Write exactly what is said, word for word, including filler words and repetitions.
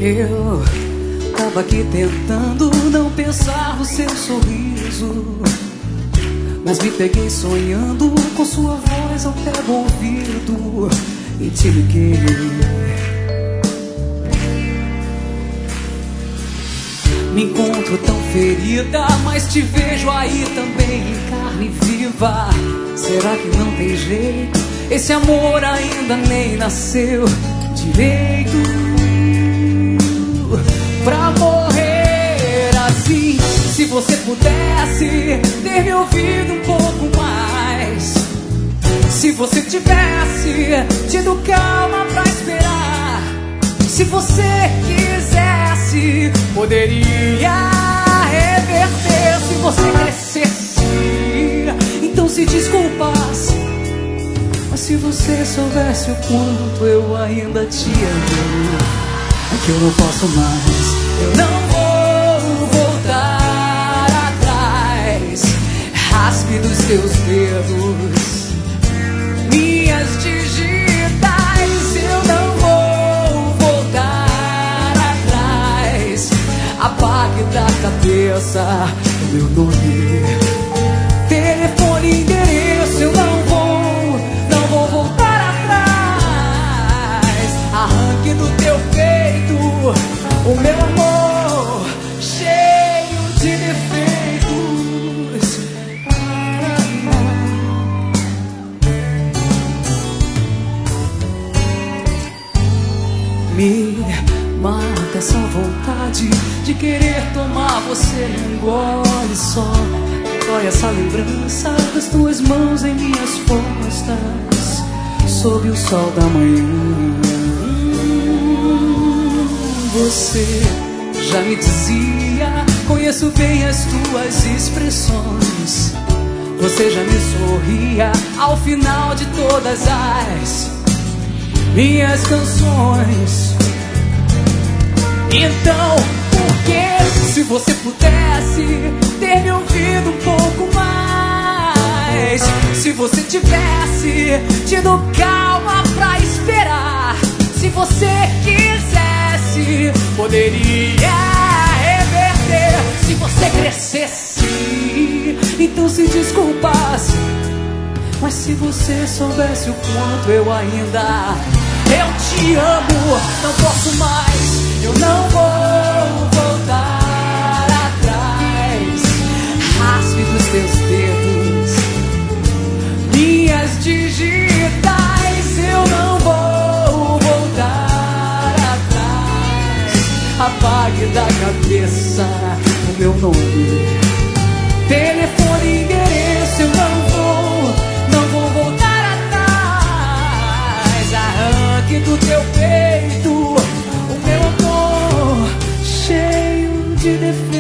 Eu tava aqui tentando não pensar no seu sorriso, mas me peguei sonhando com sua voz ao pé do ouvido e te liguei. Me encontro tão ferida, mas te vejo aí também em carne viva. Será que não tem jeito? Esse amor ainda nem nasceu direito pra morrer assim. Se você pudesse ter me ouvido um pouco mais, se você tivesse tido calma pra esperar, se você quisesse, poderia reverter. Se você crescesse, então se desculpasse. Mas se você soubesse o quanto eu ainda te amo, é que eu não posso mais, eu não vou voltar atrás. Raspe dos teus dedos minhas digitais, eu não vou voltar atrás. Apague da cabeça o meu nome, telefone e endereço, eu não vou, não vou voltar atrás. Arranque do teu peito o meu amor cheio de defeitos. Me mata essa vontade de querer tomar você num gole só. Dói essa lembrança das tuas mãos em minhas costas, sob o sol da manhã. Você já me dizia, conheço bem as tuas expressões. Você já me sorria ao final de todas as minhas canções. Então, por que, se você pudesse ter me ouvido um pouco mais, se você tivesse tido calma pra esperar, se você quisesse, poderia reverter. Se você crescesse, então se desculpasse. Mas se você soubesse o quanto eu ainda, eu te amo, não posso mais, eu não vou voltar atrás. Raspe dos teus dedos minhas digitais, eu não vou voltar atrás. Apague da cabeça o meu nome, telefone e endereço, eu não vou, não vou voltar atrás. Arranque do teu peito o meu amor cheio de defeitos.